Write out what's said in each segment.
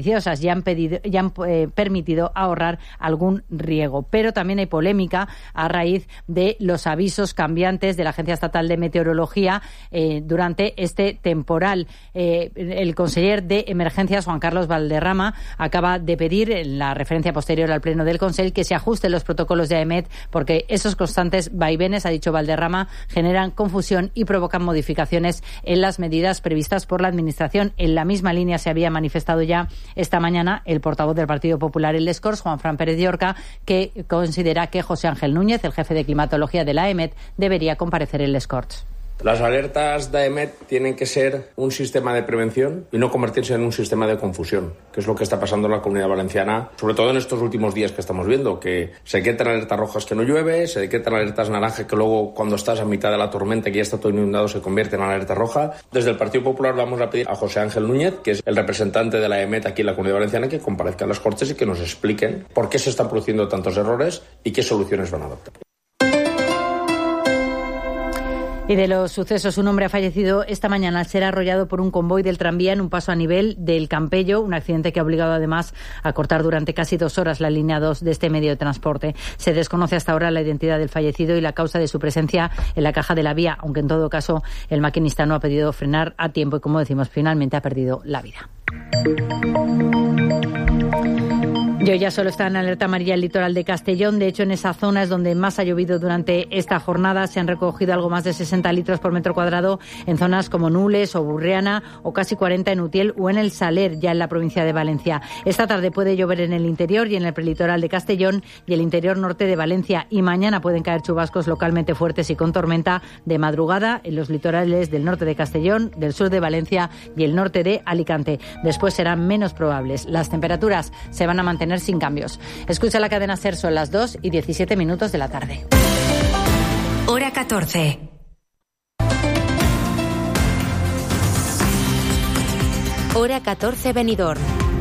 beneficiosas y han permitido ahorrar algún riego. Pero también hay polémica a raíz de los avisos cambiantes de la Agencia Estatal de Meteorología durante este temporal. El conseller de Emergencias, Juan Carlos Valderrama, acaba de pedir en la referencia posterior al Pleno del Consell que se ajusten los protocolos de AEMET porque esos constantes vaivenes, ha dicho Valderrama, generan confusión y provocan modificaciones en las medidas previstas por la Administración. En la misma línea se había manifestado ya esta mañana el portavoz del Partido Popular en Les Corts, Juan Fran Pérez de Orca, que considera que José Ángel Núñez, el jefe de climatología de la AEMET, debería comparecer en Les Corts. Las alertas de AEMET tienen que ser un sistema de prevención y no convertirse en un sistema de confusión, que es lo que está pasando en la Comunidad Valenciana, sobre todo en estos últimos días que estamos viendo, que se decretan alertas rojas que no llueve, se decretan alertas naranjas que luego cuando estás a mitad de la tormenta, que ya está todo inundado, se convierte en alerta roja. Desde el Partido Popular vamos a pedir a José Ángel Núñez, que es el representante de la AEMET aquí en la Comunidad Valenciana, que comparezca en las Cortes y que nos expliquen por qué se están produciendo tantos errores y qué soluciones van a adoptar. Y de los sucesos, un hombre ha fallecido esta mañana al ser arrollado por un convoy del tranvía en un paso a nivel del Campello, un accidente que ha obligado además a cortar durante casi 2 horas la línea 2 de este medio de transporte. Se desconoce hasta ahora la identidad del fallecido y la causa de su presencia en la caja de la vía, aunque en todo caso el maquinista no ha podido frenar a tiempo y, como decimos, finalmente ha perdido la vida. Y hoy ya solo está en alerta amarilla el litoral de Castellón. De hecho, en esa zona es donde más ha llovido durante esta jornada. Se han recogido algo más de 60 litros por metro cuadrado en zonas como Nules o Burriana, o casi 40 en Utiel o en el Saler, ya en la provincia de Valencia. Esta tarde puede llover en el interior y en el prelitoral de Castellón y el interior norte de Valencia. Y mañana pueden caer chubascos localmente fuertes y con tormenta de madrugada en los litorales del norte de Castellón, del sur de Valencia y el norte de Alicante. Después serán menos probables. Las temperaturas se van a mantener sin cambios. Escucha la cadena SER, son las 2:17 de la tarde. Hora 14. Hora 14, Benidorm.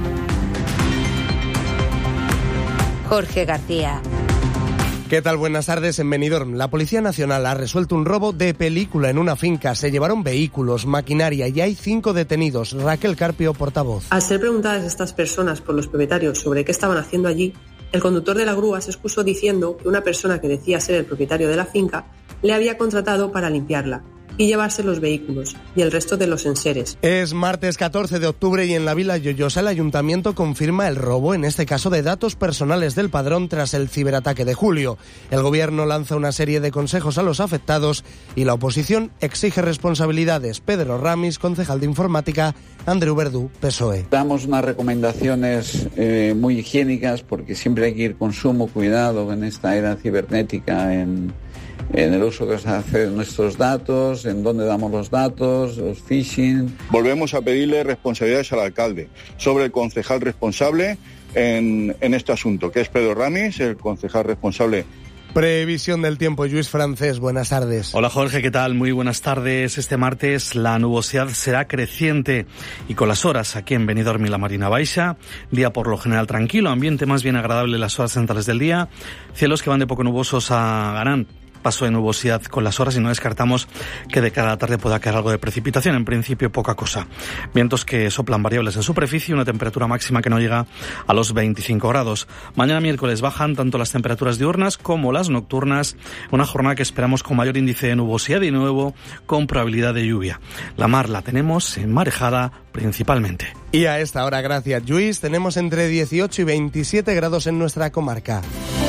Jorge García. ¿Qué tal? Buenas tardes. En Benidorm, la Policía Nacional ha resuelto un robo de película en una finca. Se llevaron vehículos, maquinaria y hay 5 detenidos. Raquel Carpio, portavoz. Al ser preguntadas estas personas por los propietarios sobre qué estaban haciendo allí, el conductor de la grúa se excusó diciendo que una persona que decía ser el propietario de la finca le había contratado para limpiarla y llevarse los vehículos y el resto de los enseres. Es martes 14 de octubre y en la Vila Lloyosa el Ayuntamiento confirma el robo, en este caso de datos personales del padrón tras el ciberataque de julio. El Gobierno lanza una serie de consejos a los afectados y la oposición exige responsabilidades. Pedro Ramis, concejal de Informática, Andreu Verdú, PSOE. Damos unas recomendaciones muy higiénicas porque siempre hay que ir con sumo cuidado en esta era cibernética en el uso que se hace de nuestros datos, en dónde damos los datos, los phishing. Volvemos a pedirle responsabilidades al alcalde sobre el concejal responsable en este asunto, que es Pedro Ramis, el concejal responsable. Previsión del tiempo, Lluís Francés, buenas tardes. Hola Jorge, ¿qué tal? Muy buenas tardes. Este martes la nubosidad será creciente y con las horas aquí en Benidorm y la Marina Baixa, día por lo general tranquilo, ambiente más bien agradable en las horas centrales del día, cielos que van de poco nubosos a gran paso de nubosidad con las horas y no descartamos que de cara a la tarde pueda caer algo de precipitación, en principio poca cosa. Vientos que soplan variables en superficie, una temperatura máxima que no llega a los 25 grados. Mañana miércoles bajan tanto las temperaturas diurnas como las nocturnas, una jornada que esperamos con mayor índice de nubosidad y de nuevo con probabilidad de lluvia. La mar la tenemos enmarejada principalmente. Y a esta hora, gracias Lluís, tenemos entre 18 y 27 grados en nuestra comarca.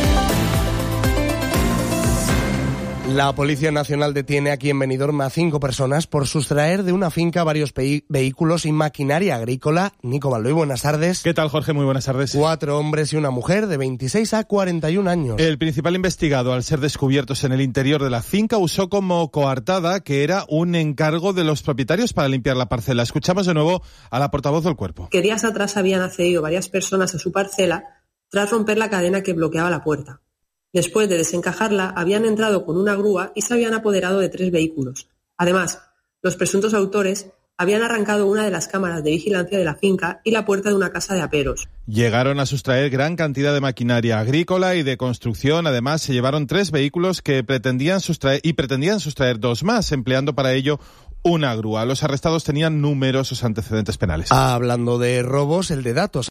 La Policía Nacional detiene aquí en Benidorm a 5 personas por sustraer de una finca varios vehículos y maquinaria agrícola. Nico Baldoy, buenas tardes. ¿Qué tal, Jorge? Muy buenas tardes. 4 hombres y una mujer de 26 a 41 años. El principal investigado, al ser descubiertos en el interior de la finca, usó como coartada que era un encargo de los propietarios para limpiar la parcela. Escuchamos de nuevo a la portavoz del Cuerpo. Que días atrás habían accedido varias personas a su parcela tras romper la cadena que bloqueaba la puerta. Después de desencajarla, habían entrado con una grúa y se habían apoderado de 3 vehículos. Además, los presuntos autores habían arrancado una de las cámaras de vigilancia de la finca y la puerta de una casa de aperos. Llegaron a sustraer gran cantidad de maquinaria agrícola y de construcción. Además, se llevaron 3 vehículos que pretendían sustraer 2 más, empleando para ello una grúa. Los arrestados tenían numerosos antecedentes penales. Hablando de robos, el de datos.